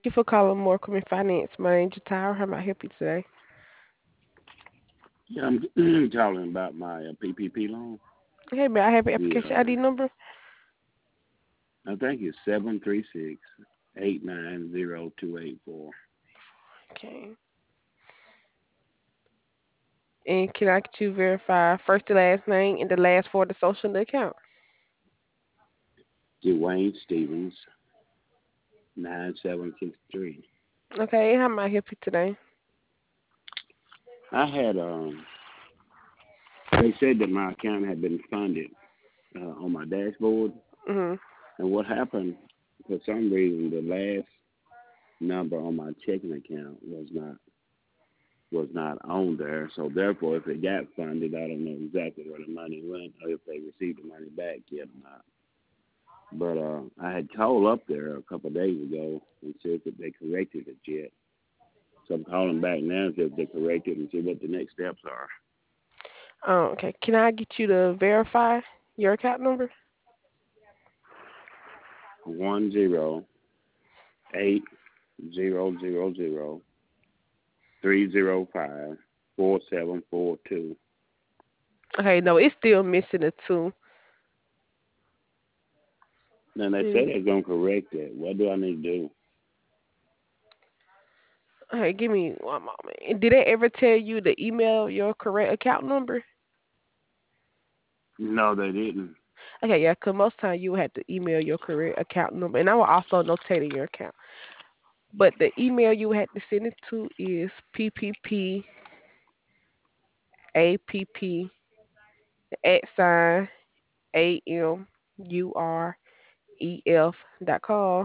Thank you for calling Morecambe and Finance. My name's Tyra. How may I help you today? Yeah, I'm calling about my PPP loan. Hey, may I have your The application ID number? I think it's 736-890-284. Okay. And can I get you verify first and last name and the last four of the social in the account? Dwayne Stevens, 9763. Okay, how may I help you today? I had they said that my account had been funded on my dashboard, Mhm. and what happened? For some reason, the last number on my checking account was not on there. So therefore, if it got funded, I don't know exactly where the money went or if they received the money back yet or not. But I had called up there a couple of days ago and said that they corrected it yet. So I'm calling back now to see if they corrected and see what the next steps are. Okay. Can I get you to verify your account number? 108-000-305-4742. Okay, no, it's still missing a two. Then they Mm. said they're gonna correct it. What do I need to do? Okay, give me one moment. And did they ever tell you to email your correct account number? No, they didn't. Okay, yeah, 'cause most time you would have to email your correct account number, and I will also notate in your account. But the email you had to send it to is ppp app at sign amuref.com.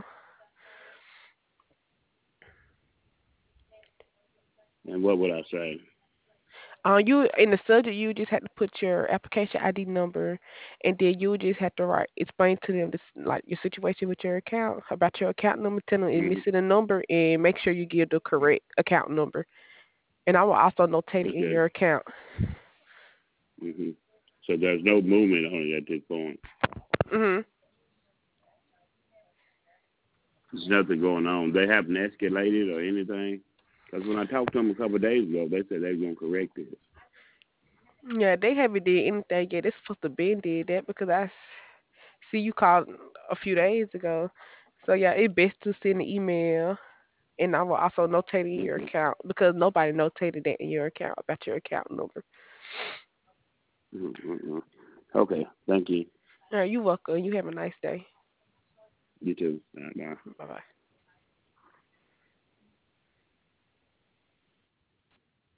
And what would I say? You in the subject, you just have to put your application ID number, and then you just have to write explain to them this, like your situation with your account, about your account number, tell them it's Hmm. missing a number, and make sure you give the correct account number. And I will also notate it in Okay. your account. Hmm. So there's no movement on it at this point. Mhm. There's nothing going on. They haven't escalated or anything. Because when I talked to them a couple of days ago, they said they were going to correct it. Yeah, they haven't did anything yet. They're supposed to been did that because see you called a few days ago. So yeah, it's best to send an email, and I will also notate it in your Hmm. account because nobody notated that in your account about your account number. Hmm. Okay. Thank you. All right, you welcome. You have a nice day. You too. Bye. Bye bye.